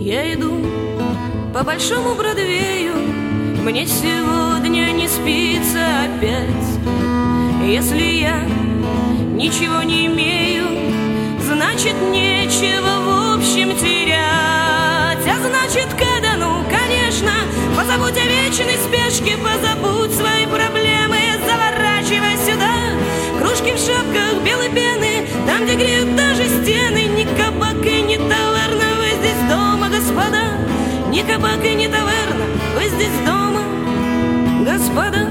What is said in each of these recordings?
Я иду по большому Бродвею, мне сегодня не спится опять. Если я ничего не имею, значит нечего в общем терять. А значит, когда, ну, конечно, позабудь о вечной спешке, позабудь свои проблемы, заворачивай сюда. Кружки в шапках белой пены, там, где греют даже стены. Ни кабак и ни таверна, вы здесь дома, господа. Ни кабак и ни таверна, вы здесь дома, господа.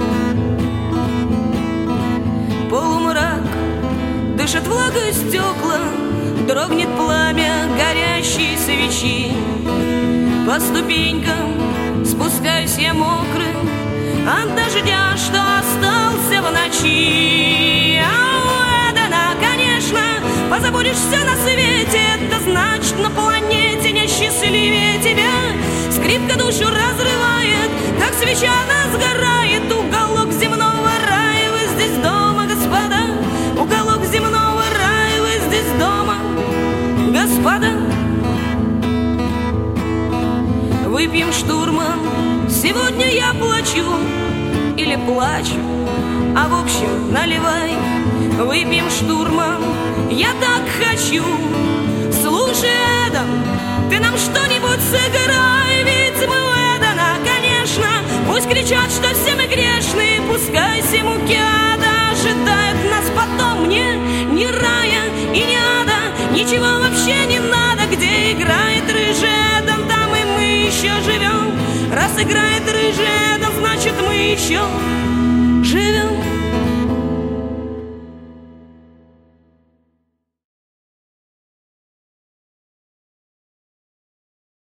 Полумрак дышит влагой стекла, дрогнет пламя горящей свечи. По ступенькам спускаюсь я мокрым от дождя, что остался в ночи. Да, конечно, позабудешь все на свете, это значит, на планете несчастливее тебя. Скрипка душу разрывает, как свеча она сгорает. Уголок земного рая, вы здесь дома, господа. Уголок земного рая, вы здесь дома, господа. Выпьем, штурман, сегодня я плачу или плачу, а в общем наливай. Выпьем, штурман, я так хочу. Слушай, Эдам, ты нам что-нибудь сыграй, ведь мы у Эдана, конечно. Пусть кричат, что все мы грешные, пускай все муки ада ожидают нас потом. Мне ни рая и ни ада, ничего вообще не надо. Где играет рыжий Эдам, там и мы еще живем. Раз играет рыжий Эдам, значит мы еще живем.